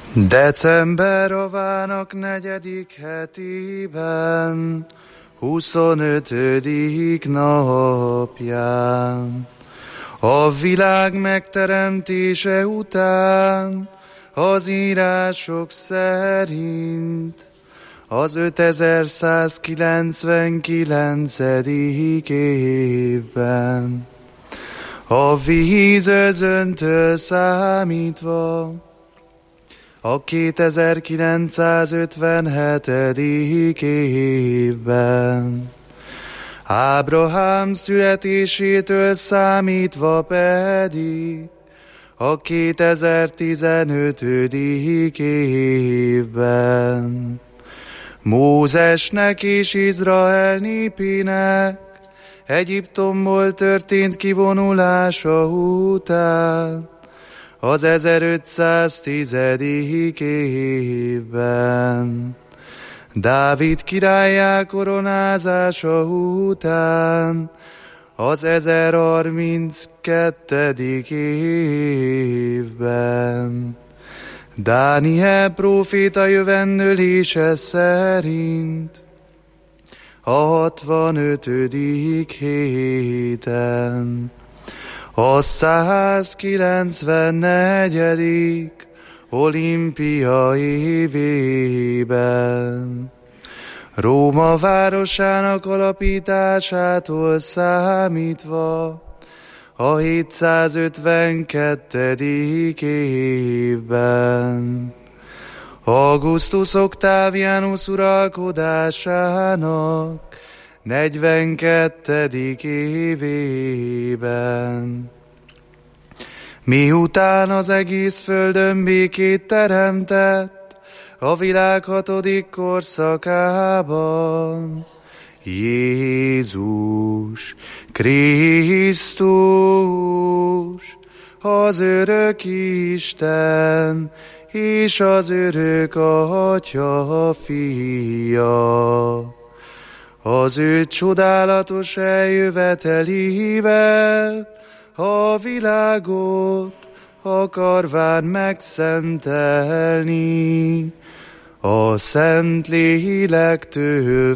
December rovának 4. hetében, 25. napján, a világ megteremtése után, az írások szerint, az 5199. évben, a víz özöntől számítva, a 2957. évben, Ábrahám születésétől számítva pedig, a 2015. évben, Mózesnek és Izrael népének Egyiptomból történt kivonulása után, az 1510. évben, Dávid királlyá koronázása után, az 1032. évben, Dániel próféta jövendőlése szerint, a 65. héten, a 194. olimpia évében, Róma városának alapításától számítva, a 752. évben, Augustus Octavianus uralkodásának 42. évében, miután az egész földön békét teremtett, a világ 6. korszakában, Jézus Krisztus, az örök Isten és az örök Atya fia, az ő csodálatos eljövetelével a világot akarván megszentelni, a Szent Lélektől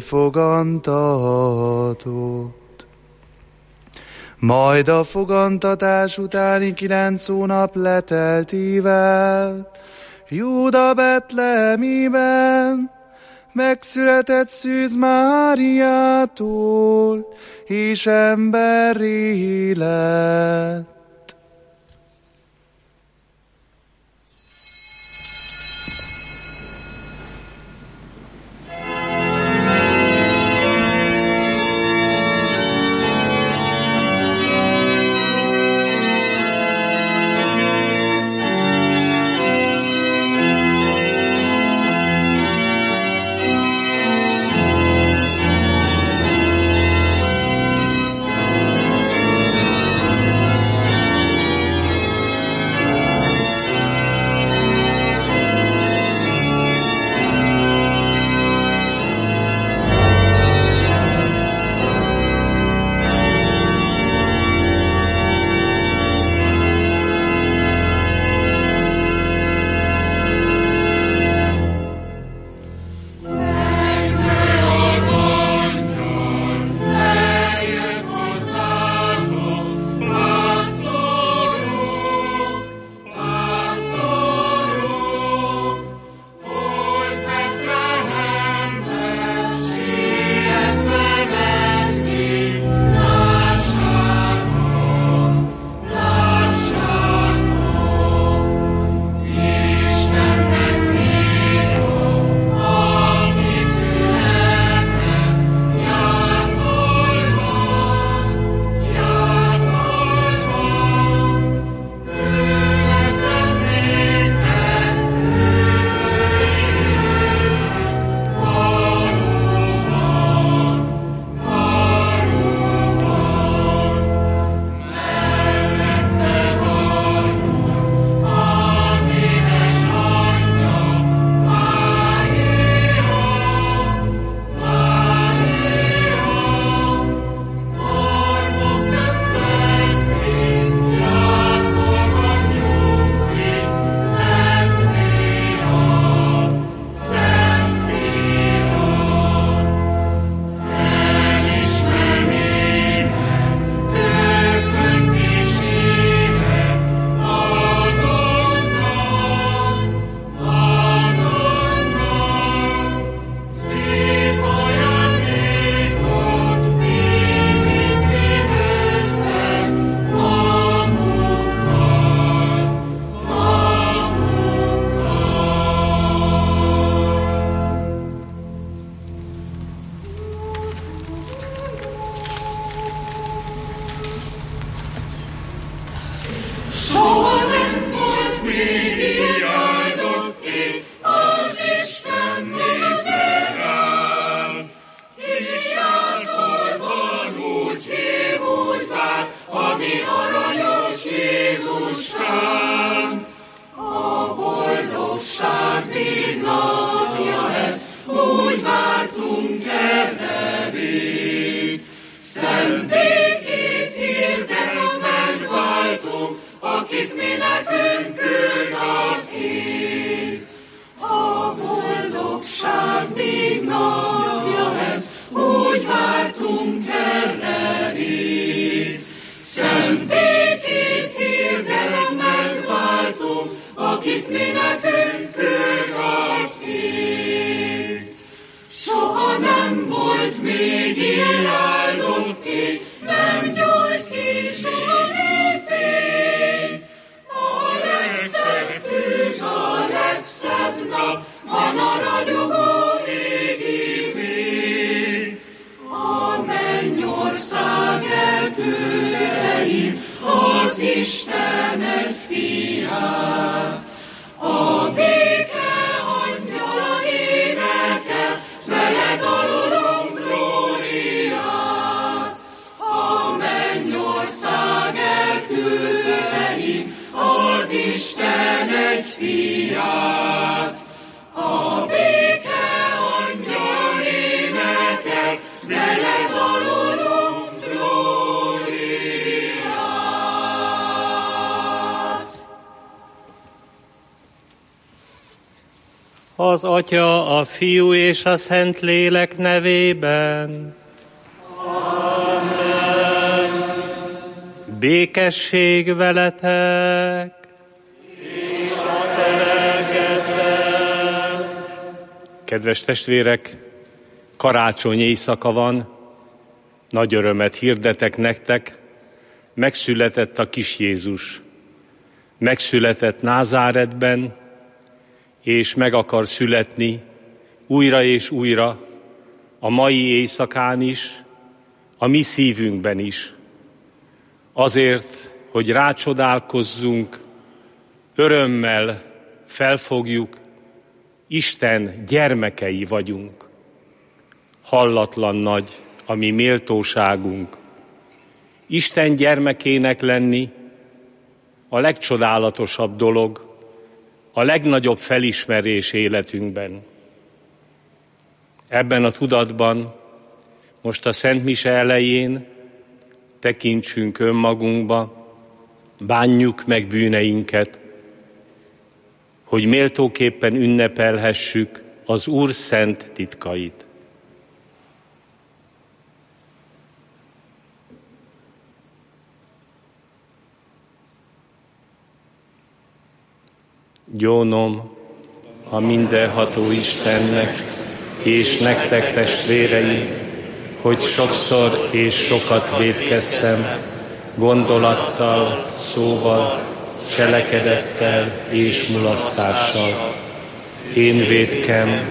fogantatott. Majd a fogantatás utáni 9 hónap leteltével Júda Betlehemében megszületett Szűz Máriától, és emberré lett. ránk. A boldogság még napja ez, úgy vártunk erre rég. Szent békét hirdet a megváltunk, akit mi nekünk küld az ég. A boldogság még napja ez, úgy vártunk erre rég. Szent békét hirdet a megváltunk, akit mi nekünk küld az ég. Soha nem volt még ilyen áldott ég, nem gyújt ki soha fény. A legszebb tűz, a legszebb nap, van a ragyogó égi fény. A mennyország elküldteim az Isten egy fiát. A béke angyala énekel, vele dalolunk glóriát. A mennyország elküldteim az Isten egy fiát. A béke angyal énekel, vele dalolunk glóriát. Az Atya, a Fiú és a Szentlélek nevében. Amen. Békesség veletek. És a te lelkeddel. Kedves testvérek, karácsony éjszaka van, nagy örömet hirdetek nektek, megszületett a kis Jézus. Megszületett Názáretben, és meg akar születni újra és újra, a mai éjszakán is, a mi szívünkben is. Azért, hogy rácsodálkozzunk, örömmel felfogjuk, Isten gyermekei vagyunk. Hallatlan nagy a mi méltóságunk. Isten gyermekének lenni a legcsodálatosabb dolog, a legnagyobb felismerés életünkben. Ebben a tudatban most a Szent Mise elején tekintsünk önmagunkba, bánjuk meg bűneinket, hogy méltóképpen ünnepelhessük az Úr szent titkait. Gyónom a mindenható Istennek, és nektek testvéreim, hogy sokszor és sokat vétkeztem, gondolattal, szóval, cselekedettel és mulasztással. Én vétkem,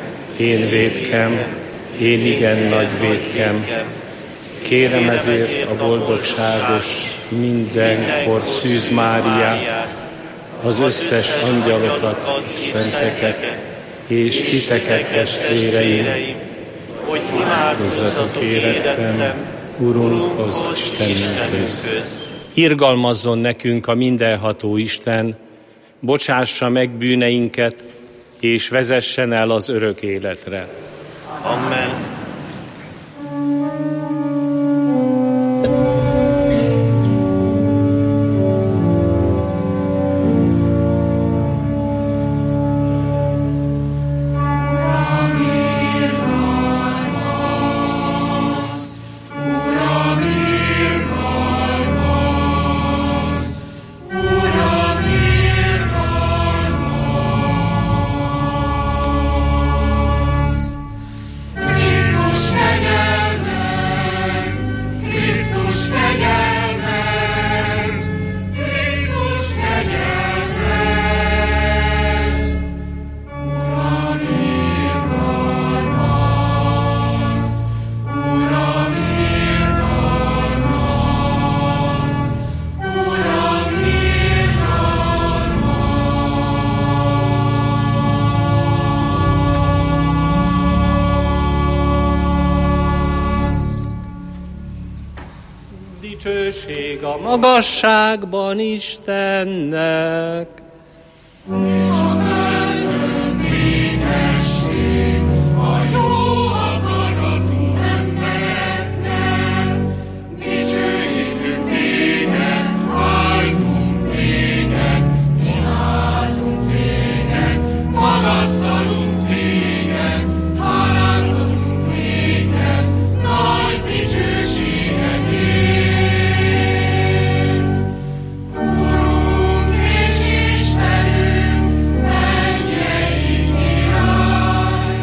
én igen nagy vétkem. Kérem ezért a boldogságos, mindenkor Szűz Máriát, az összes angyalokat, szenteket, és titeket, testvéreim, hogy imádkozzatok érettem Urunkhoz, Istenünkhöz. Irgalmazzon nekünk a mindenható Isten, bocsássa meg bűneinket, és vezessen el az örök életre. Amen. Christ Dicsőség a magasságban Istennek. És a földön békesség a jó akaratú embereknek. Dicsőítünk téged, áldunk téged, imádunk téged, magasztalunk téged, hálát adunk néked, nagy dicsőségedért. Urunk és Istenünk, mennyei király,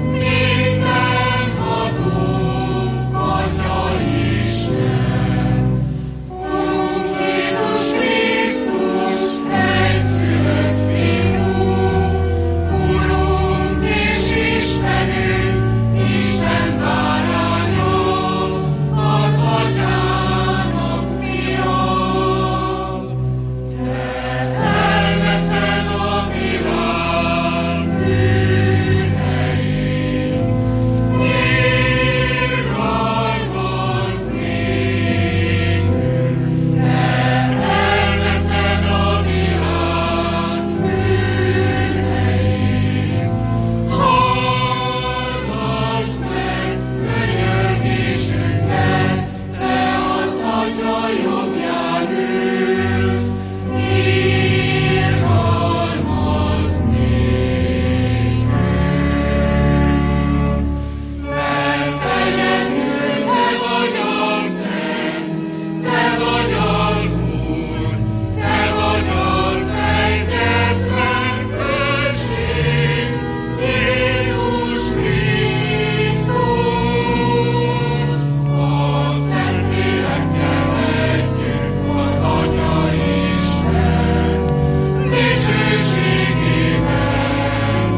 mindenható Atya Isten. Urunk Jézus Krisztus, egyszülött Fiú, Urunk és Istenünk, Isten báránya, az Atyának fia. Te elveszed a világ bűneit, nyírgalmaz nékünk. Te elveszed a világ bűneit, hallgass meg könyörgésünket, te az Atya jobbján ülsz, irgalmazz nékünk. Mert egyedül te vagy a Szent, te vagy az Úr, te vagy az egyetlen Felség, Jézus Krisztus. A Szentlélekkel együtt az Atya Isten dicsőségében.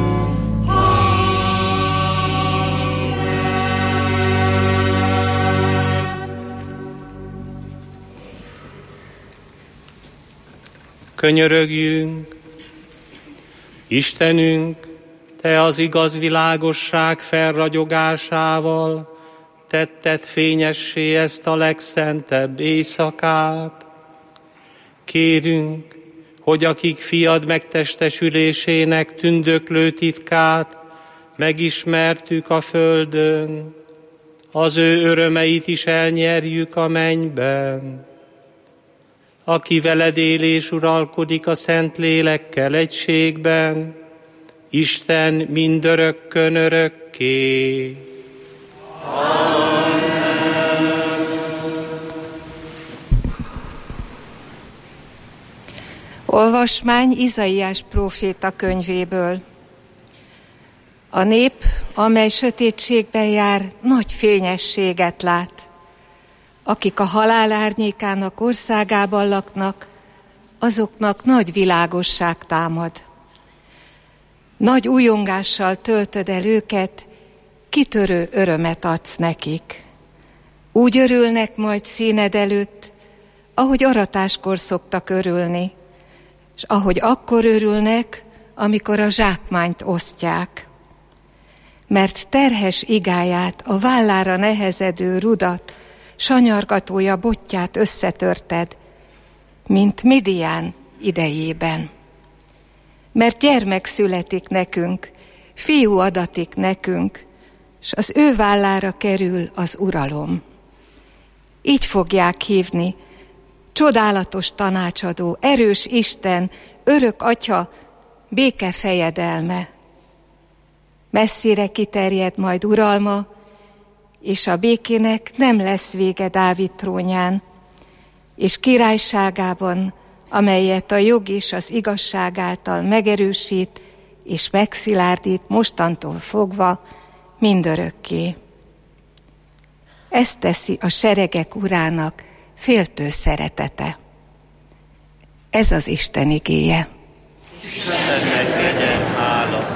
Könyörögjünk. Istenünk, te az igaz világosság felragyogásával tetted fényessé ezt a legszentebb éjszakát. Kérünk, hogy akik fiad megtestesülésének tündöklő titkát megismertük a földön, az ő örömeit is elnyerjük a mennyben. Aki veled él és uralkodik a Szentlélekkel egységben, Isten mindörökkön örökké. Olvasmány Izaiás próféta könyvéből. A nép, amely sötétségben jár, nagy fényességet lát. Akik a halál árnyékának országában laknak, azoknak nagy világosság támad. Nagy újongással töltöd el őket, kitörő örömet adsz nekik. Úgy örülnek majd színed előtt, ahogy aratáskor szoktak örülni, és ahogy akkor örülnek, amikor a zsákmányt osztják. Mert terhes igáját, a vállára nehezedő rudat, sanyargatója botját összetörted, mint Midian idejében. Mert gyermek születik nekünk, fiú adatik nekünk, s az ő vállára kerül az uralom. Így fogják hívni, csodálatos tanácsadó, erős Isten, örök Atya, béke fejedelme. Messzire kiterjed majd uralma, és a békének nem lesz vége Dávid trónján, és királyságában, amelyet a jog és az igazság által megerősít és megszilárdít mostantól fogva mindörökké. Ezt teszi a seregek urának féltő szeretete. Ez az Isten igéje. Istennek legyen hála.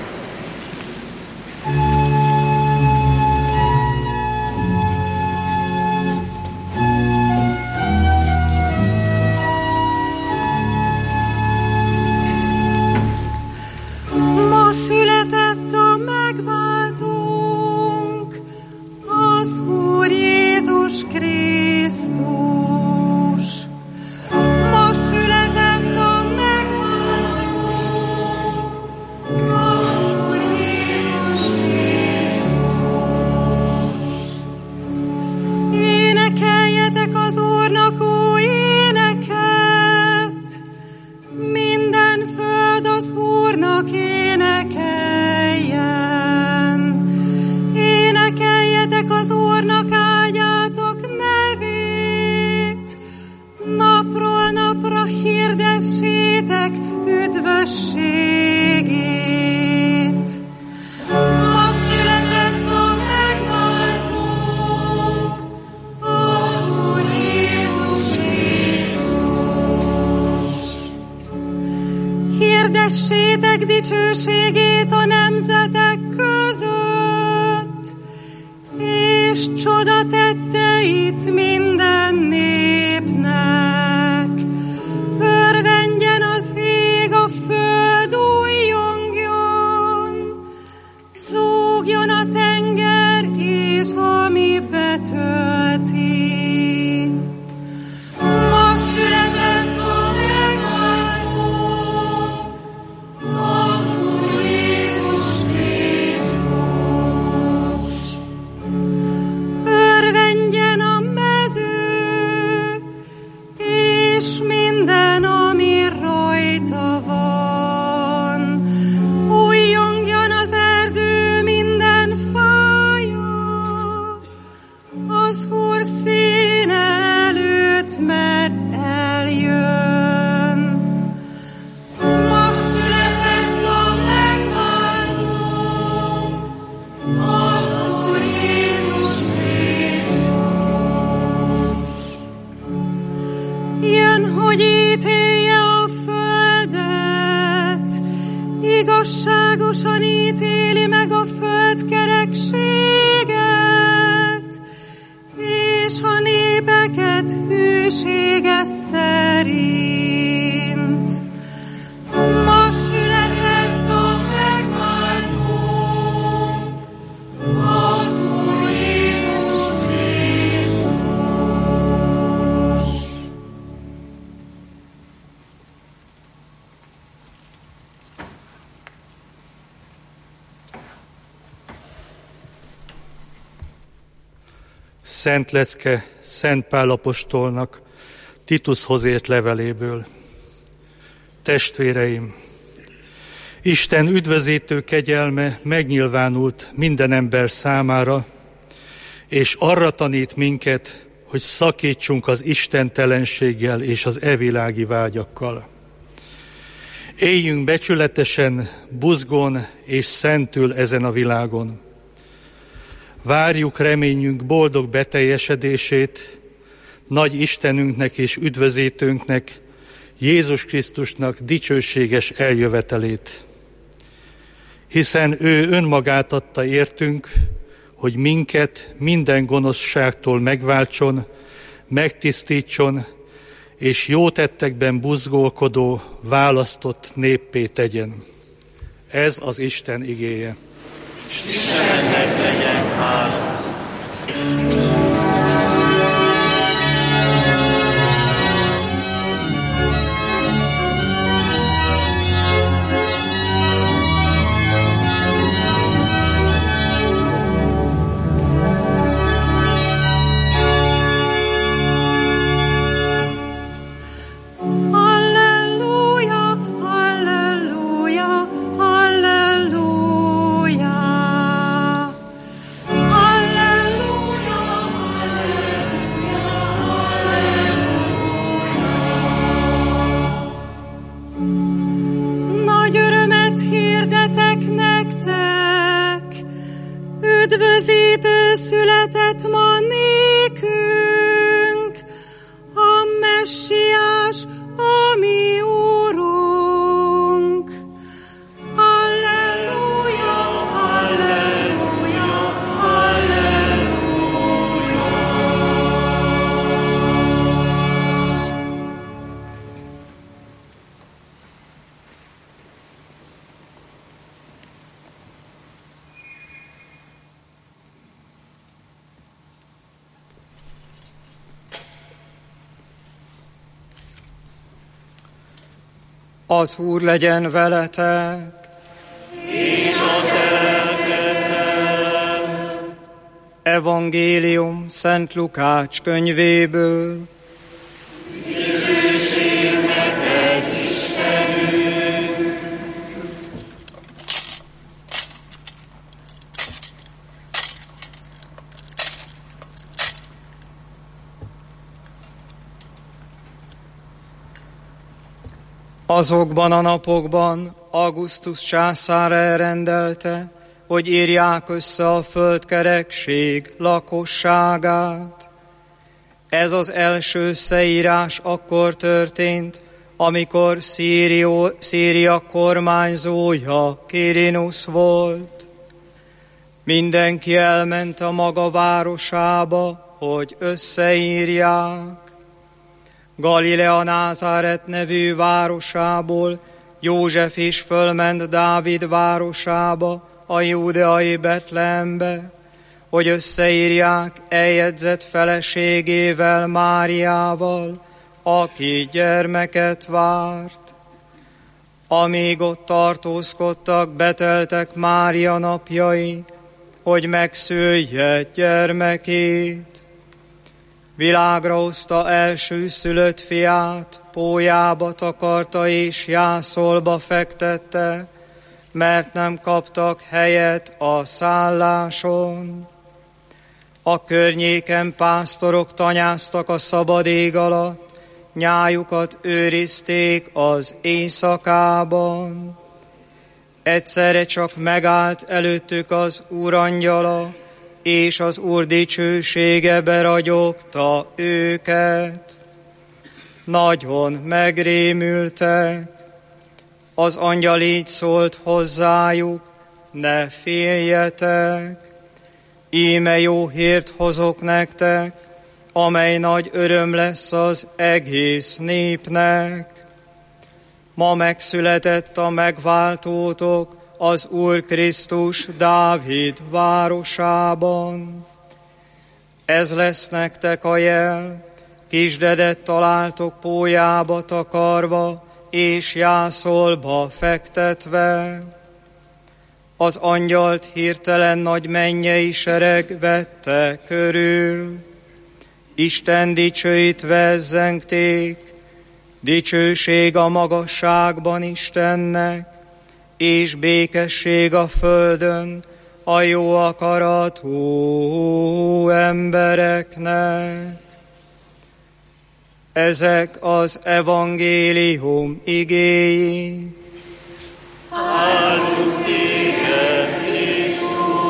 Ma született a megváltónk, az Úr Jézus Krisztus. dicsőségét a nemzetek között, és csodatetteit minden népnek. Örvendjen az ég, a föld újjongjon, zúgjon a tenger, és ami betölti. Ma született a megváltónk, az Úr Jézus Krisztus. Örvendjen a mező, és minden, ami rajta van. Újjongjon az erdő minden fája, az Úr színe előtt, mert eljön. Ma született a megváltónk, az Úr Jézus Krisztus. Jön, hogy ítélje a földet, igazságosan ítéli meg a föld kerekséget, és a népeket hűsége szerint. Ma született a megváltónk, az Úr Jézus Krisztus. Szent lecke Szent Pál apostolnak Titushoz írt leveléből. Testvéreim, Isten üdvözítő kegyelme megnyilvánult minden ember számára, és arra tanít minket, hogy szakítsunk az istentelenséggel és az evilági vágyakkal. Éljünk becsületesen, buzgón és szentül ezen a világon. Várjuk reményünk boldog beteljesedését, nagy Istenünknek és üdvözítőnknek, Jézus Krisztusnak dicsőséges eljövetelét. Hiszen ő önmagát adta értünk, hogy minket minden gonoszságtól megváltson, megtisztítson, és jó tettekben buzgolkodó, választott néppé tegyen. Ez az Isten igéje. Istennek legyen hála. Üdvözítő született ma nékünk, a Messiás, a mi Úrunk. Halleluja, halleluja, halleluja. Az Úr legyen veletek. És a te lelkeddel. Evangélium Szent Lukács könyvéből. Dicsőség neked, Istenünk! Azokban a napokban Augustus császár elrendelte, hogy írják össze a földkerekség lakosságát. Ez az első összeírás akkor történt, amikor Szíria kormányzója Quirinus volt. Mindenki elment a maga városába, hogy összeírják. Galilea Názáret nevű városából József is fölment Dávid városába, a júdeai Betlehembe, hogy összeírják eljegyzett feleségével, Máriával, aki gyermeket várt. Amíg ott tartózkodtak, beteltek Mária napjai, hogy megszülje gyermekét. Világra hozta elsőszülött fiát, pólyába takarta és jászolba fektette, mert nem kaptak helyet a szálláson. A környéken pásztorok tanyáztak a szabad ég alatt, nyájukat őrizték az éjszakában. Egyszerre csak megállt előttük az Úr angyala, és az Úr dicsősége beragyogta őket. Nagyon megrémültek. Az angyal így szólt hozzájuk: ne féljetek, íme jó hírt hozok nektek, amely nagy öröm lesz az egész népnek. Ma megszületett a megváltótok, az Úr Krisztus Dávid városában. Ez lesz nektek a jel: kisdedet találtok pólyába takarva, és jászolba fektetve. Az angyalt hirtelen nagy mennyei sereg vette körül. Isten dicsőítve zengték: dicsőség a magasságban Istennek, és békesség a földön a jó akaratú embereknek. Ezek az evangélium igéi. Áldunk téged, Krisztus!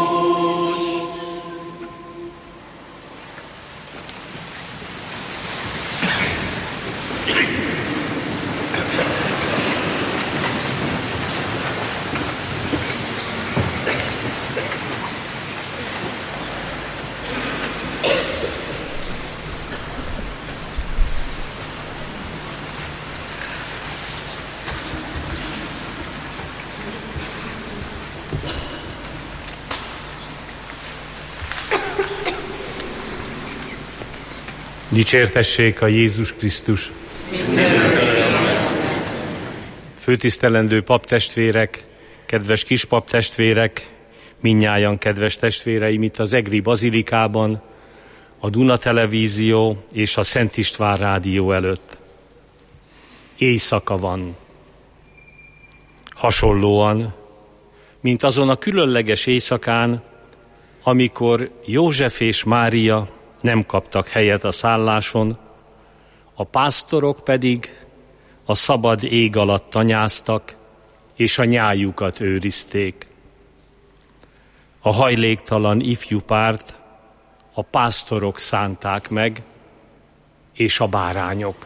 Dicsértessék a Jézus Krisztus! Főtisztelendő paptestvérek, kedves kispaptestvérek, mindnyájan kedves testvéreim itt az Egri Bazilikában, a Duna Televízió és a Szent István Rádió előtt. Éjszaka van. Hasonlóan, mint azon a különleges éjszakán, amikor József és Mária nem kaptak helyet a szálláson, a pásztorok pedig a szabad ég alatt tanyáztak, és a nyájukat őrizték. A hajléktalan ifjú párt a pásztorok szánták meg, és a bárányok.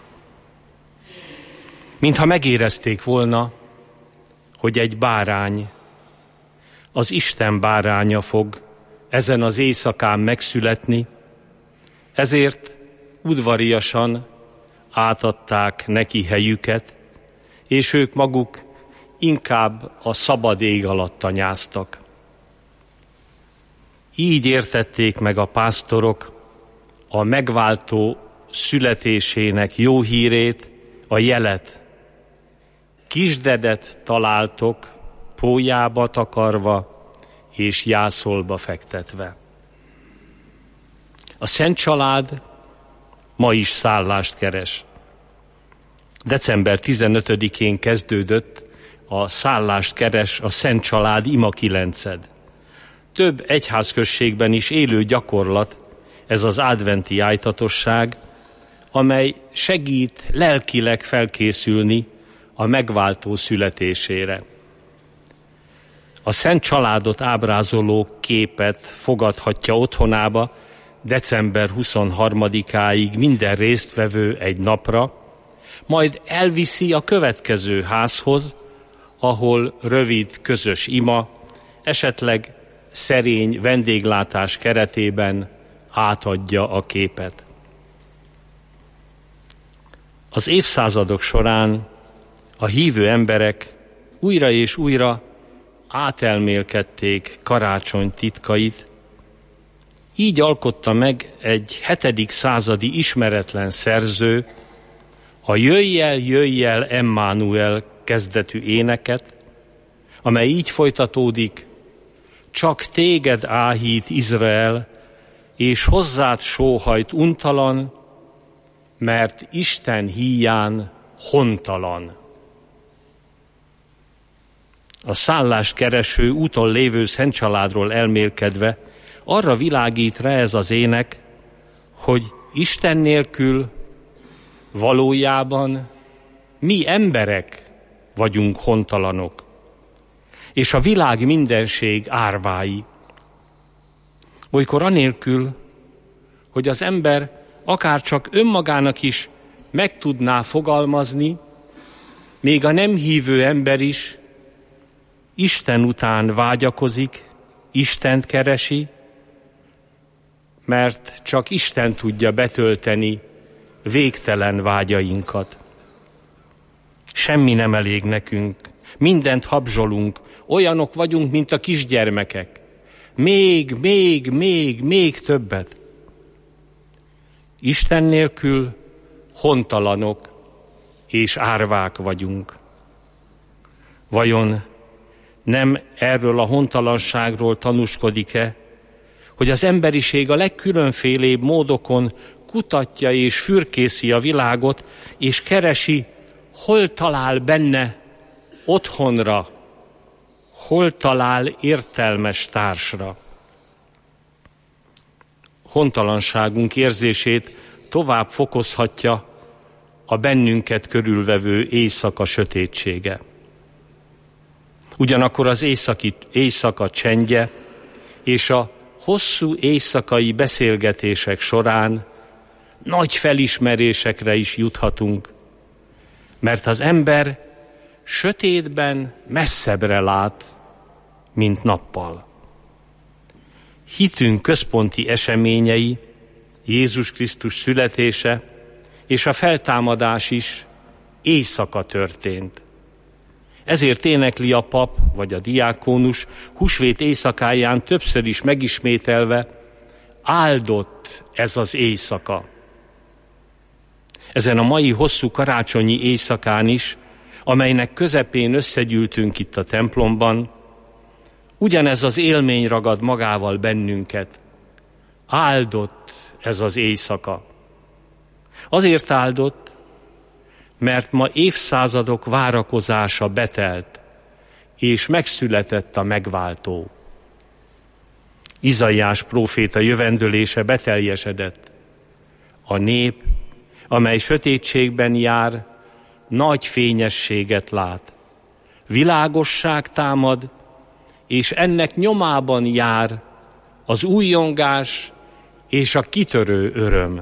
Mintha megérezték volna, hogy egy bárány, az Isten báránya fog ezen az éjszakán megszületni, ezért udvariasan átadták neki helyüket, és ők maguk inkább a szabad ég alatt tanyáztak. Így értették meg a pásztorok a megváltó születésének jó hírét, a jelet. Kisdedet találtok pólyába takarva és jászolba fektetve. A Szent Család ma is szállást keres. December 15-én kezdődött a szállást keres a Szent Család imakilenced. Több egyházközségben is élő gyakorlat ez az adventi ájtatosság, amely segít lelkileg felkészülni a megváltó születésére. A Szent Családot ábrázoló képet fogadhatja otthonába december 23-áig minden résztvevő egy napra, majd elviszi a következő házhoz, ahol rövid közös ima, esetleg szerény vendéglátás keretében átadja a képet. Az évszázadok során a hívő emberek újra és újra átelmélkedték karácsony titkait, így alkotta meg egy 7. századi ismeretlen szerző a Jöjj el, jöjj el, Emmanuel kezdetű éneket, amely így folytatódik: csak téged áhít Izrael, és hozzád sóhajt untalan, mert Isten híján hontalan. A szállást kereső úton lévő szentcsaládról elmélkedve arra világít rá ez az ének, hogy Isten nélkül valójában mi emberek vagyunk hontalanok, és a világ mindenség árvái. Olykor anélkül, hogy az ember akár csak önmagának is meg tudná fogalmazni, még a nem hívő ember is Isten után vágyakozik, Istent keresi, mert csak Isten tudja betölteni végtelen vágyainkat. Semmi nem elég nekünk, mindent habzsolunk, olyanok vagyunk, mint a kisgyermekek. Még többet. Isten nélkül hontalanok és árvák vagyunk. Vajon nem erről a hontalanságról tanúskodik-e, hogy az emberiség a legkülönfélébb módokon kutatja és fürkészi a világot, és keresi, hol talál benne otthonra, hol talál értelmes társra. Hontalanságunk érzését tovább fokozhatja a bennünket körülvevő éjszaka sötétsége. Ugyanakkor az éjszaka csendje és a hosszú éjszakai beszélgetések során nagy felismerésekre is juthatunk, mert az ember sötétben messzebbre lát, mint nappal. Hitünk központi eseményei, Jézus Krisztus születése és a feltámadás is éjszaka történt. Ezért énekli a pap vagy a diákónus húsvét éjszakáján többször is megismételve: áldott ez az éjszaka. Ezen a mai hosszú karácsonyi éjszakán is, amelynek közepén összegyűltünk itt a templomban, ugyanez az élmény ragad magával bennünket. Áldott ez az éjszaka. Azért áldott, mert ma évszázadok várakozása betelt, és megszületett a megváltó. Izaiás próféta jövendölése beteljesedett. A nép, amely sötétségben jár, nagy fényességet lát. Világosság támad, és ennek nyomában jár az újongás és a kitörő öröm.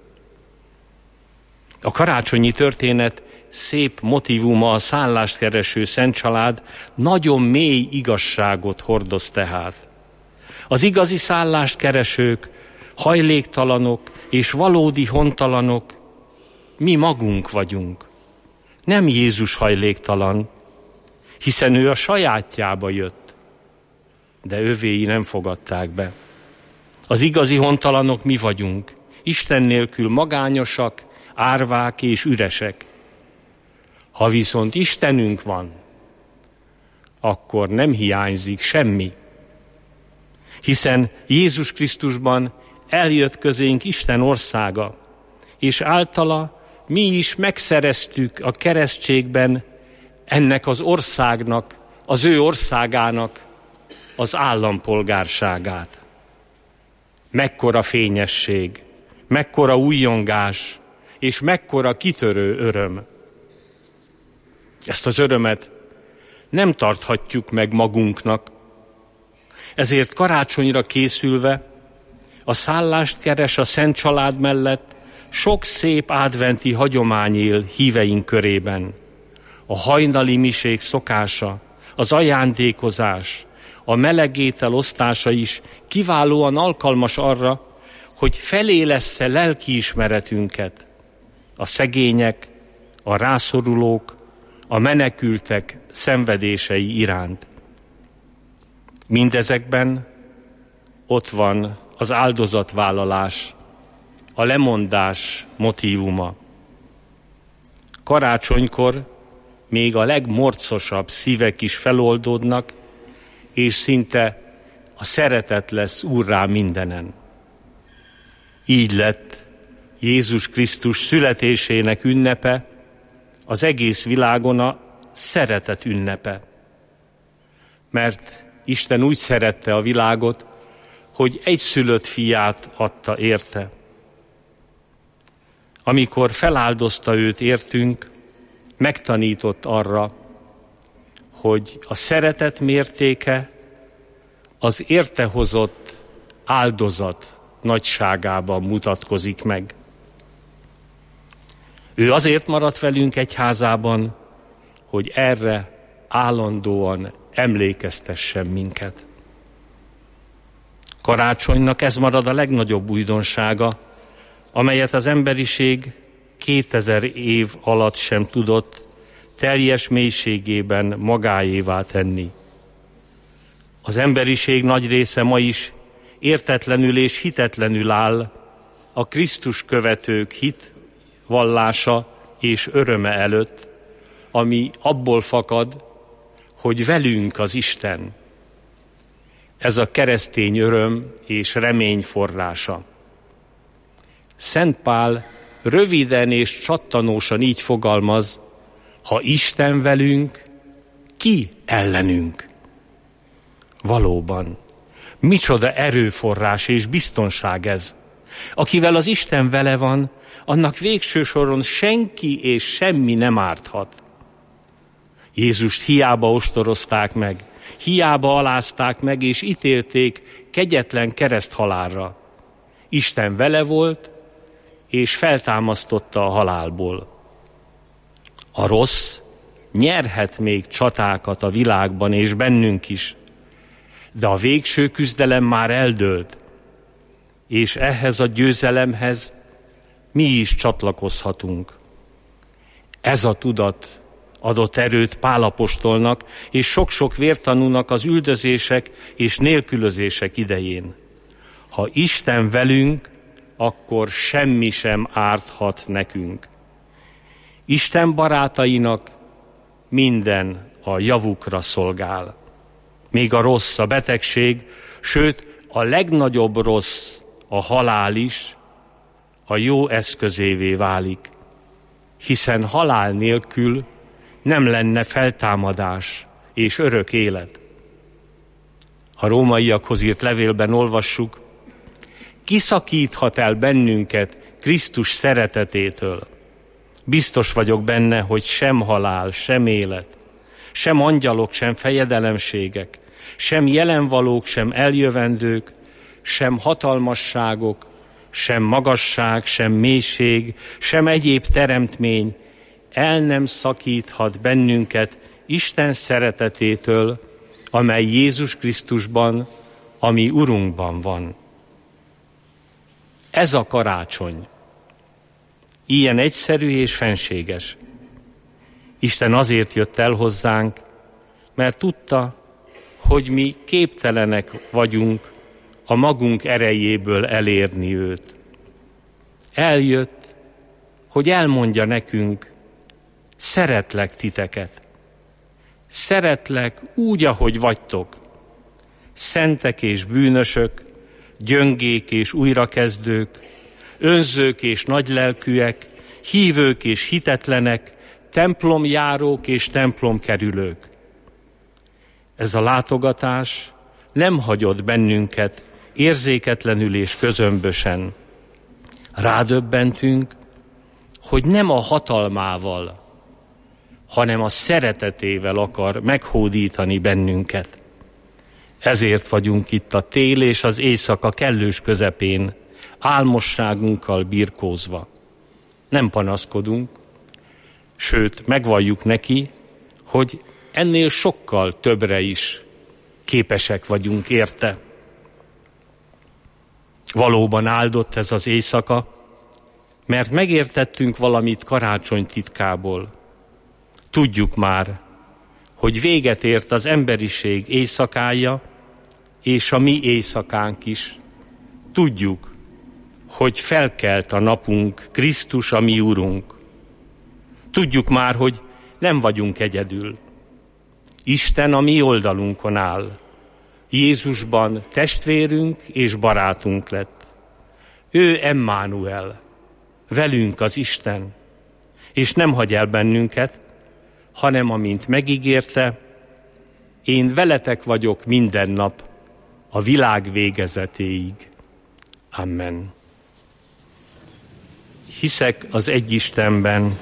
A karácsonyi történet szép motívuma, a szállást kereső szentcsalád nagyon mély igazságot hordoz tehát. Az igazi szállást keresők, hajléktalanok és valódi hontalanok mi magunk vagyunk. Nem Jézus hajléktalan, hiszen ő a sajátjába jött, de övéi nem fogadták be. Az igazi hontalanok mi vagyunk, Isten nélkül magányosak, árvák és üresek. Ha viszont Istenünk van, akkor nem hiányzik semmi, hiszen Jézus Krisztusban eljött közénk Isten országa, és általa mi is megszereztük a keresztségben ennek az országnak, az ő országának az állampolgárságát. Mekkora fényesség, mekkora újongás, és mekkora kitörő öröm. Ezt az örömet nem tarthatjuk meg magunknak, ezért karácsonyra készülve a szállást keres a Szent Család mellett sok szép adventi hagyomány él híveink körében. A hajnali misék szokása, az ajándékozás, a meleg étel osztása is kiválóan alkalmas arra, hogy felélessze lelkiismeretünket a szegények, a rászorulók, a menekültek szenvedései iránt. Mindezekben ott van az áldozatvállalás, a lemondás motívuma. Karácsonykor még a legmorcosabb szívek is feloldódnak, és szinte a szeretet lesz úrrá mindenen. Így lett Jézus Krisztus születésének ünnepe az egész világon a szeretet ünnepe. Mert Isten úgy szerette a világot, hogy egyszülött fiát adta érte. Amikor feláldozta őt értünk, megtanított arra, hogy a szeretet mértéke az érte hozott áldozat nagyságában mutatkozik meg. Ő azért maradt velünk egyházában, hogy erre állandóan emlékeztessen minket. Karácsonynak ez marad a legnagyobb újdonsága, amelyet az emberiség 2000 év alatt sem tudott teljes mélységében magáévá tenni. Az emberiség nagy része ma is értetlenül és hitetlenül áll a Krisztus követők hitvallása és öröme előtt, ami abból fakad, hogy velünk az Isten. Ez a keresztény öröm és remény forrása. Szent Pál röviden és csattanósan így fogalmaz: ha Isten velünk, ki ellenünk? Valóban, micsoda erőforrás és biztonság ez! Akivel az Isten vele van, annak végső soron senki és semmi nem árthat. Jézust hiába ostorozták meg, hiába alázták meg és ítélték kegyetlen kereszthalálra. Isten vele volt, és feltámasztotta a halálból. A rossz nyerhet még csatákat a világban és bennünk is, de a végső küzdelem már eldőlt, és ehhez a győzelemhez mi is csatlakozhatunk. Ez a tudat adott erőt Pál apostolnak és sok-sok vértanúnak az üldözések és nélkülözések idején. Ha Isten velünk, akkor semmi sem árthat nekünk. Isten barátainak minden a javukra szolgál. Még a rossz, a betegség, sőt a legnagyobb rossz, a halál is a jó eszközévé válik, hiszen halál nélkül nem lenne feltámadás és örök élet. A rómaiakhoz írt levélben olvassuk: ki szakíthat el bennünket Krisztus szeretetétől? Biztos vagyok benne, hogy sem halál, sem élet, sem angyalok, sem fejedelemségek, sem jelenvalók, sem eljövendők, sem hatalmasságok, sem magasság, sem mélység, sem egyéb teremtmény el nem szakíthat bennünket Isten szeretetétől, amely Jézus Krisztusban, ami Urunkban van. Ez a karácsony ilyen egyszerű és fenséges. Isten azért jött el hozzánk, mert tudta, hogy mi képtelenek vagyunk a magunk erejéből elérni őt. Eljött, hogy elmondja nekünk: szeretlek titeket. Szeretlek úgy, ahogy vagytok. Szentek és bűnösök, gyöngék és újrakezdők, önzők és nagylelkűek, hívők és hitetlenek, templomjárók és templomkerülők. Ez a látogatás nem hagyott bennünket érzéketlenül és közömbösen. Rádöbbentünk, hogy nem a hatalmával, hanem a szeretetével akar meghódítani bennünket. Ezért vagyunk itt a tél és az éjszaka kellős közepén, álmosságunkkal birkózva. nem panaszkodunk, sőt, megvalljuk neki, hogy ennél sokkal többre is képesek vagyunk érte. Valóban áldott ez az éjszaka, mert megértettünk valamit karácsony titkából. Tudjuk már, hogy véget ért az emberiség éjszakája, és a mi éjszakánk is. Tudjuk, hogy felkelt a napunk Krisztus, a mi Urunk. Tudjuk már, hogy nem vagyunk egyedül. Isten a mi oldalunkon áll. Jézusban testvérünk és barátunk lett. Ő Emmanuel, velünk az Isten, és nem hagy el bennünket, hanem amint megígérte, én veletek vagyok minden nap, a világ végezetéig. Amen. Hiszek az egy Istenben,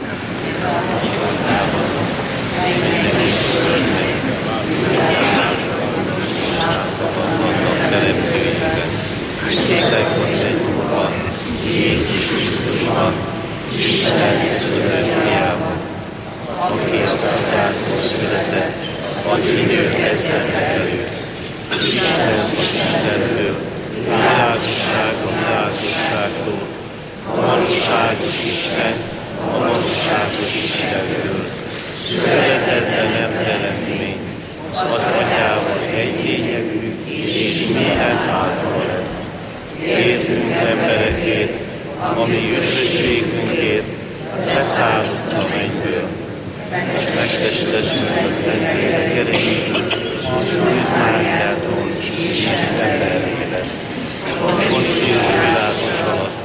Jézus Krisztusban, Isten születőjában, aki az atyától született, az idő kezdete előtt, Isten az Istentől, világosság a világosságtól, a valóságos Isten a valóságos Istentől, született, de nem teremtmény, az atyával egy lényegű, és minden által lett. Értünk emberekért, ami örökségünkért, leszállott a mennyből, és megtestesült a Szentlélek erejéből, és Szűz Máriától is emberré lett. A Pontius Pilátus alatt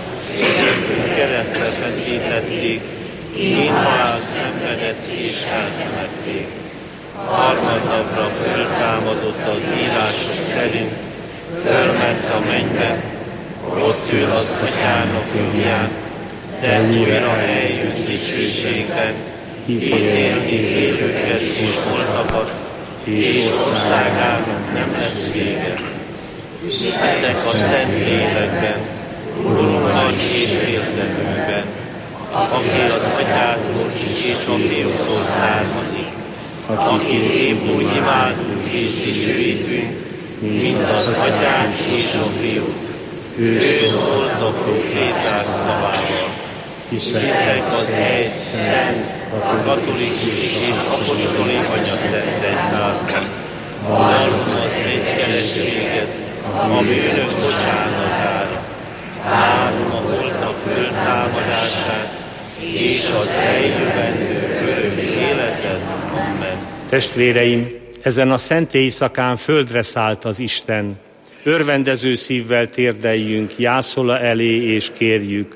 keresztre feszítették, én halál szenvedett és eltemették. Harmadnapra föltámadott az írások szerint, fölment a mennybe, ott ül az atyának jobbján, de újra eljött dicsőségben, ítélni élőket és holtakat, és országának nem lesz vége. Hiszek a Szent Lélekben, Urunkban és Értelműben, aki az atyától és a fiútól származik, akit épp úgy imádunk és dicsőítünk, mint az atyát és a fiút. Ő szólt a proféták szavával. Hiszek az egy szent, a katolikus és apostoli anyaszentegyházban. Vallom az egykerességet, a bűnök bocsánatára. Várom a holtak föltámadását, és az eljövendő örök életet. Amen. Testvéreim, ezen a szent éjszakán földre szállt az Isten. Örvendező szívvel térdeljünk jászola elé, és kérjük.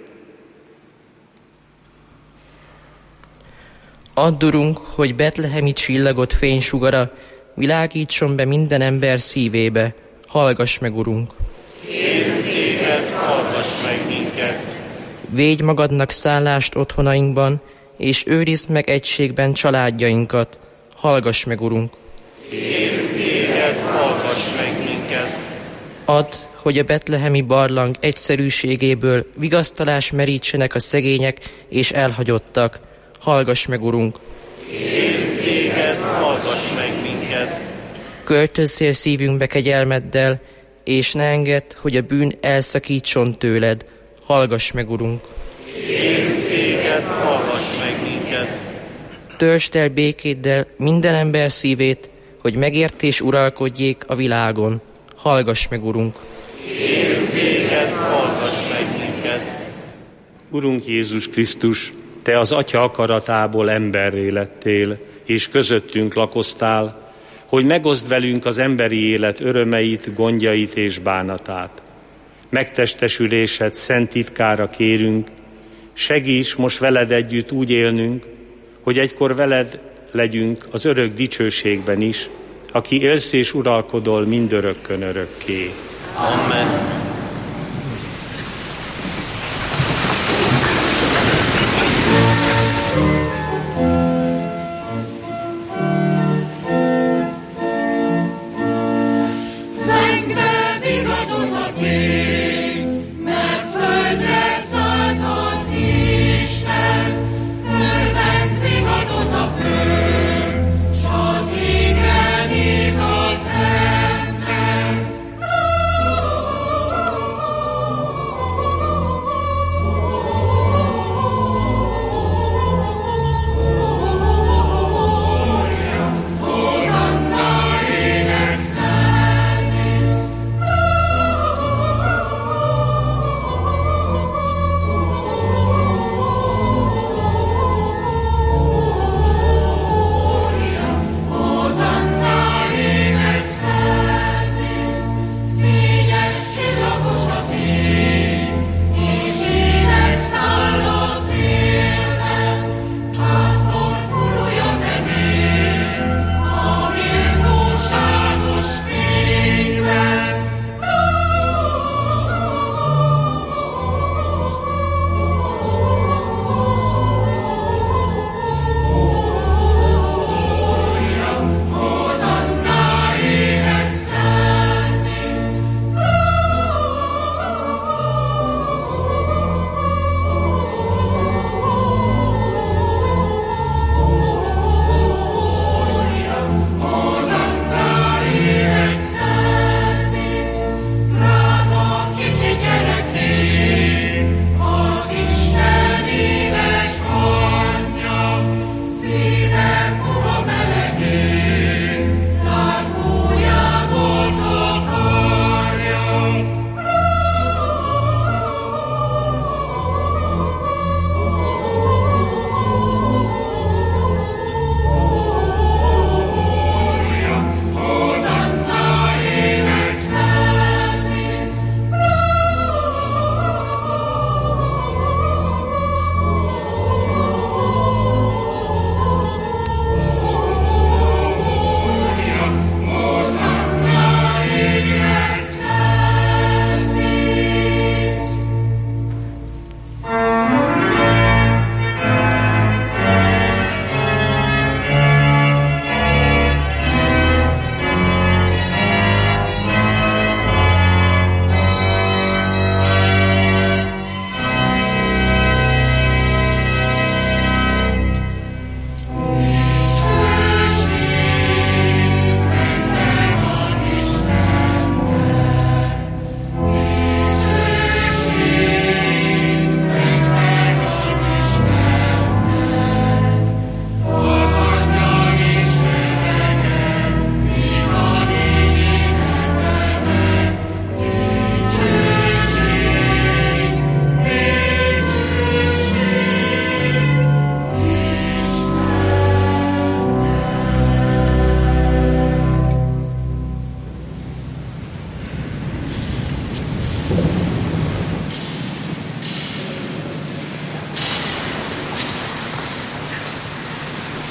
Add, Urunk, hogy betlehemi csillagot fénysugara világítson be minden ember szívébe. Hallgass meg, Urunk! Kérünk téged, hallgass meg minket! Védj magadnak szállást otthonainkban, és őrizd meg egységben családjainkat. Hallgass meg, Urunk! Kérünk téged, hallgass meg minket! Add, hogy a betlehemi barlang egyszerűségéből vigasztalás merítsenek a szegények és elhagyottak. Hallgass meg, Urunk! Kérünk téged, hallgass meg minket! Költözzél szívünkbe kegyelmeddel, és ne engedd, hogy a bűn elszakítson tőled. Hallgass meg, Urunk! Kérünk téged, hallgass meg minket! Töltsd el békéddel minden ember szívét, hogy megértés uralkodjék a világon. Hallgass meg, Urunk! Kérünk téged, hallgass meg minket! Urunk Jézus Krisztus, Te az Atya akaratából emberré lettél, és közöttünk lakoztál, hogy megoszd velünk az emberi élet örömeit, gondjait és bánatát. Megtestesülésed szent titkára kérünk, segíts most veled együtt úgy élnünk, hogy egykor veled legyünk az örök dicsőségben is, aki élsz és uralkodol mindörökkön örökké. Amen. Mert földre szállt az Isten.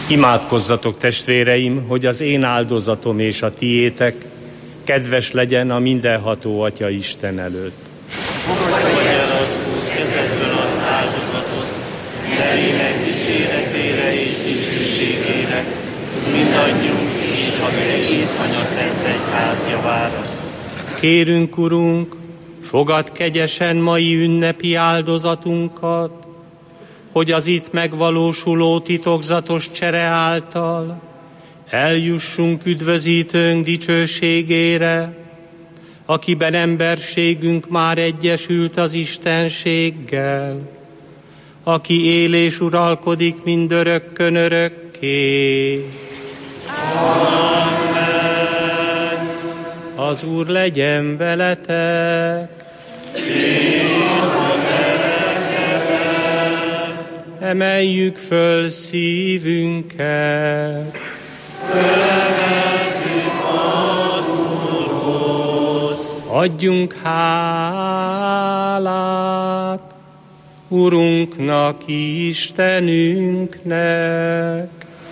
Imádkozzatok, testvéreim, hogy az én áldozatom és a tiétek kedves legyen a mindenható Atya Isten előtt. Fogadj el az Úr kezedből az áldozatot, nevének dicséretére és dicsőségére, mindannyiunk és az egész Anyaszent Egyház javára. Kérünk, Urunk, fogadd kegyesen mai ünnepi áldozatunkat, hogy az itt megvalósuló titokzatos csere által eljussunk üdvözítőnk dicsőségére, akiben emberségünk már egyesült az Istenséggel, aki él és uralkodik mindörökkön örökké. Amen. Az Úr legyen veletek. Emeljük föl szívünket. Felemeltük az Úrhoz. Adjunk hálát Urunknak, Istenünknek.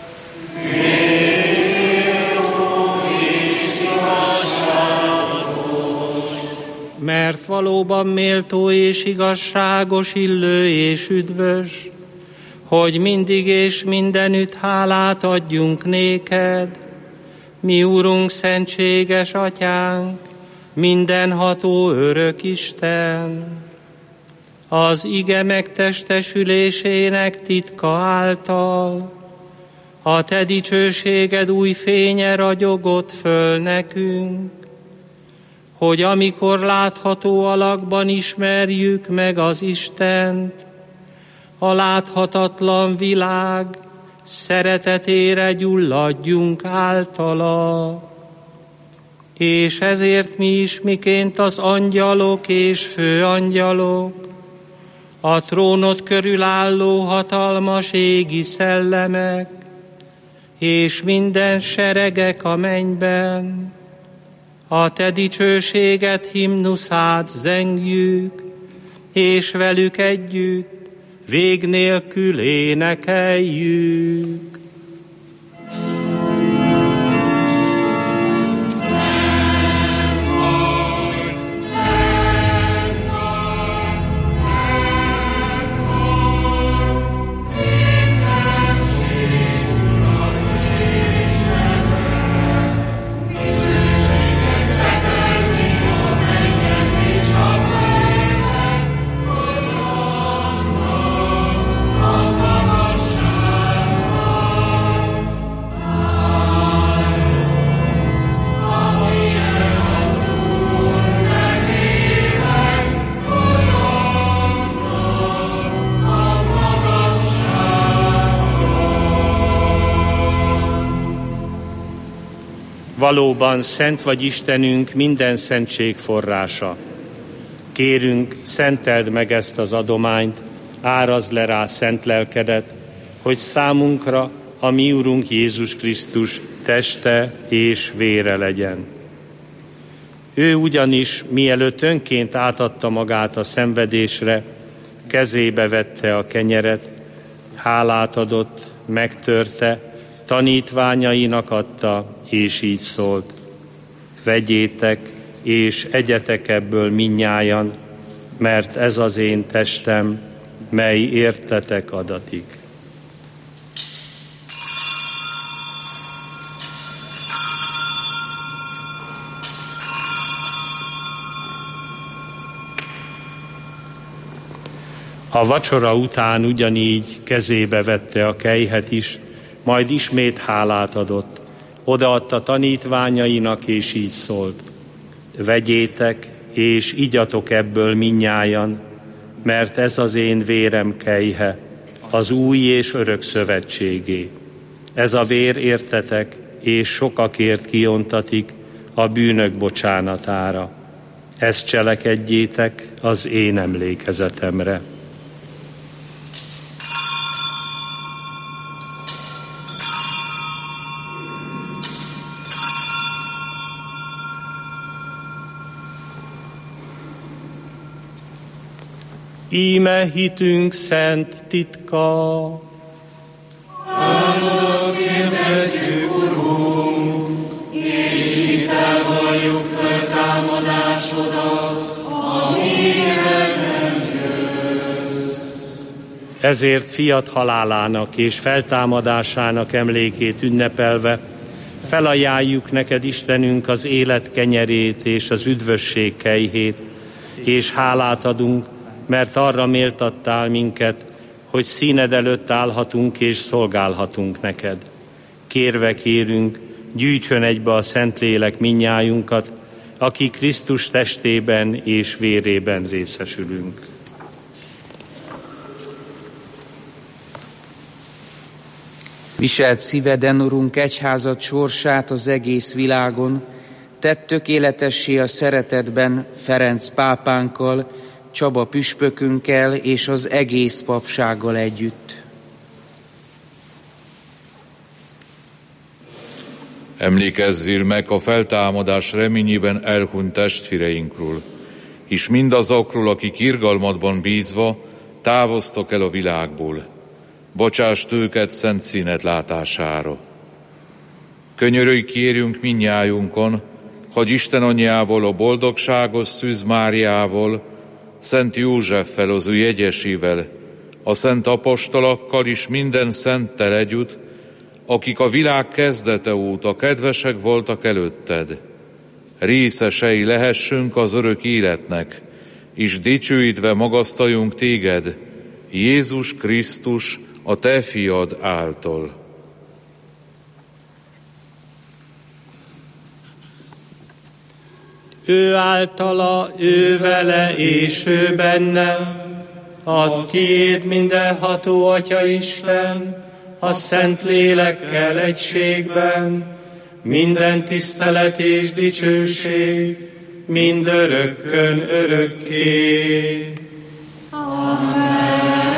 Mert valóban méltó és igazságos, illő és üdvös, hogy mindig és mindenütt hálát adjunk néked, mi Urunk, szentséges Atyánk, mindenható örök Isten. Az ige megtestesülésének titka által a te dicsőséged új fénye ragyogott föl nekünk, hogy amikor látható alakban ismerjük meg az Istent, a láthatatlan világ szeretetére gyulladjunk általa. És ezért mi is, miként az angyalok és főangyalok, a trónot körül álló hatalmas égi szellemek, és minden seregek a mennyben, a te dicsőséged himnuszát zengjük, és velük együtt vég nélkül énekeljük. Valóban szent vagy Istenünk, minden szentség forrása. Kérünk, szenteld meg ezt az adományt, árazd le rá szent lelkedet, hogy számunkra a mi Urunk Jézus Krisztus teste és vére legyen. Ő ugyanis, mielőtt önként átadta magát a szenvedésre, kezébe vette a kenyeret, hálát adott, megtörte, tanítványainak adta, és így szólt: vegyétek, és egyetek ebből mindnyájan, mert ez az én testem, mely értetek adatik. A vacsora után ugyanígy kezébe vette a kelyhet is, majd ismét hálát adott. Odaadta tanítványainak, és így szólt: vegyétek, és igyatok ebből mindnyájan, mert ez az én vérem kelyhe, az új és örök szövetségé. Ez a vér értetek, és sokakért kiontatik a bűnök bocsánatára. Ezt cselekedjétek az én emlékezetemre. Íme hitünk szent titka. Amen. hirdetjük, Urunk, és hittel valljuk feltámadásodat, amíg nem jössz. Ezért fiat halálának és feltámadásának emlékét ünnepelve felajánljuk neked, Istenünk, az élet kenyerét és az üdvösség kejhét, és hálát adunk, mert arra méltattál minket, hogy színed előtt állhatunk és szolgálhatunk neked. Kérve kérünk, gyűjtsön egybe a Szentlélek mindnyájunkat, aki Krisztus testében és vérében részesülünk. Viselt szíveden, Urunk, egyházad sorsát az egész világon, tedd tökéletessé a szeretetben Ferenc pápánkkal, Csaba püspökünkkel és az egész papsággal együtt. Emlékezzél meg a feltámadás reményében elhunyt testvéreinkről, és mindazokról, akik irgalmadban bízva távoztak el a világból. Bocsásd őket szent színed látására. Könyörülj kérjünk mindnyájunkon, hogy Isten anyjával, a boldogságos Szűz Máriával, Szent Józseffel, az ő jegyesével, a szent apostolokkal és minden szenttel együtt, akik a világ kezdete óta kedvesek voltak előtted, részesei lehessünk az örök életnek, és dicsőítve magasztaljunk téged, Jézus Krisztus, a te fiad által. Ő általa, ő vele és ő benne, a tiéd mindenható Atya Isten, a Szent Lélekkel egységben, minden tisztelet és dicsőség, mindörökkön örökké. Amen.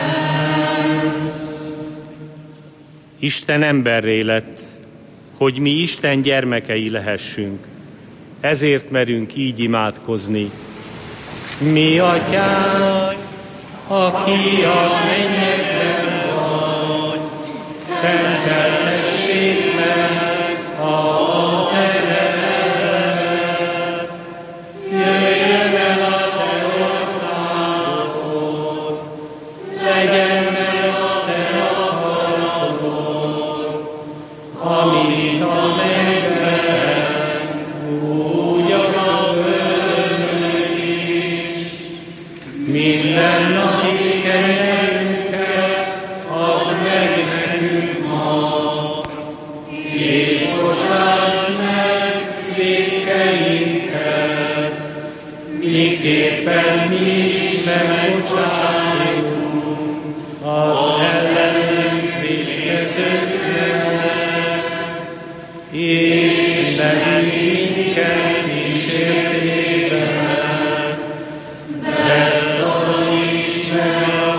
Isten emberré lett, hogy mi Isten gyermekei lehessünk. Ezért merünk így imádkozni. Mi Atyánk, aki a mennyekben vagy, szenteltessék meg a te neved. Jöjjön el a te országod, legyen meg a te akaratod, amint a mennyben, úgy a földön is. Minden napi kenyerünket add meg nekünk ma, és bocsásd meg vétkeinket, miképpen mi is megbocsájtunk az ellenünk vétkezőknek, és ne vigy minket kísértésbe, de szabadíts meg a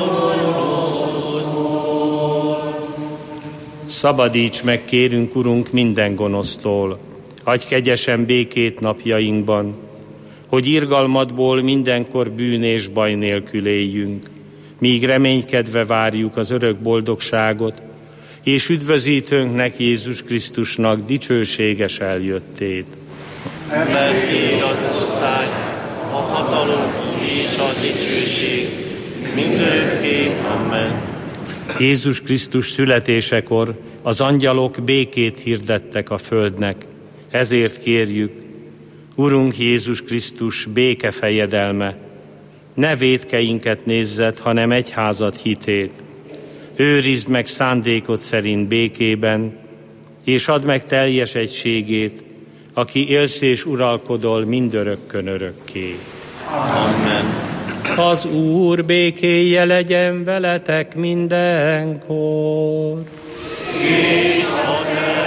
gonosztól. Szabadíts meg, kérünk, Urunk, minden gonosztól, adj kegyesen békét napjainkban, hogy irgalmadból mindenkor bűn és baj nélkül éljünk, míg reménykedve várjuk az örök boldogságot, és üdvözítőnknek, Jézus Krisztusnak dicsőséges eljöttét. Mert tiéd az ország, a hatalom és a dicsőség, mindörökké. Amen. Jézus Krisztus születésekor az angyalok békét hirdettek a földnek, ezért kérjük, Urunk Jézus Krisztus béke fejedelme, ne vétkeinket nézzed, hanem egyházad hitét. Őrizd meg szándékod szerint békében, és add meg teljes egységét, aki élsz és uralkodol mindörökkön örökké. Amen. Az Úr békéje legyen veletek mindenkor. És a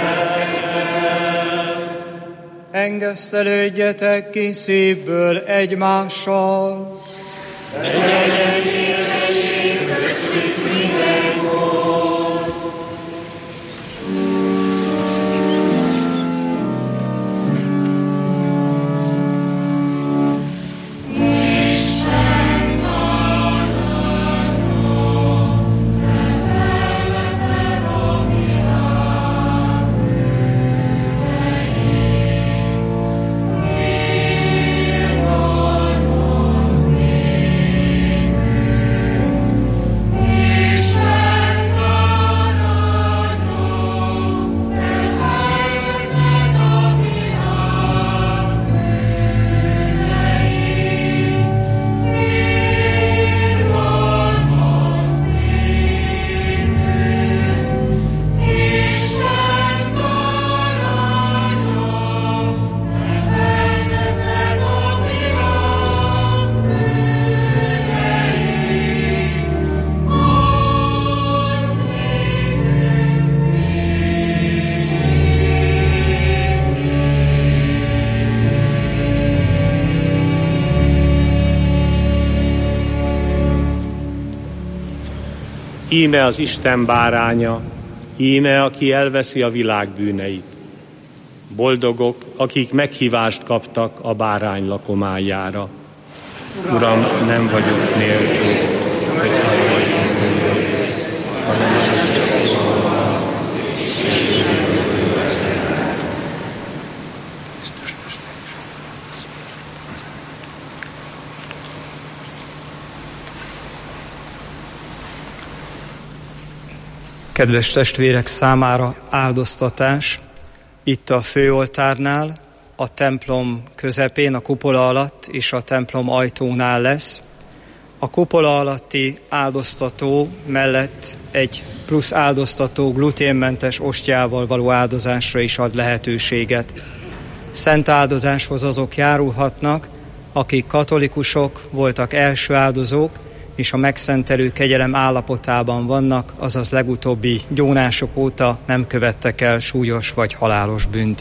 Engesztelődjetek ki szívből egymással. legyen békesség köztük mindenkor. Isten aranyom, te elveszed a világot. Íme az Isten báránya, íme, aki elveszi a világ bűneit. Boldogok, akik meghívást kaptak a bárány lakomájára. Uram, nem vagyok nélkül, hogy Kedves testvérek, számára áldoztatás itt a főoltárnál, a templom közepén, a kupola alatt és a templom ajtónál lesz. A kupola alatti áldoztató mellett egy plusz áldoztató gluténmentes ostjával való áldozásra is ad lehetőséget. Szent áldozáshoz azok járulhatnak, akik katolikusok, voltak első áldozók, és a megszentelő kegyelem állapotában vannak, azaz legutóbbi gyónások óta nem követtek el súlyos vagy halálos bűnt.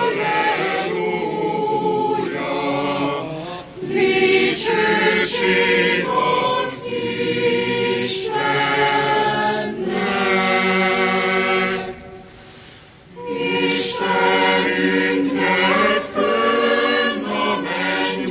Dicsőség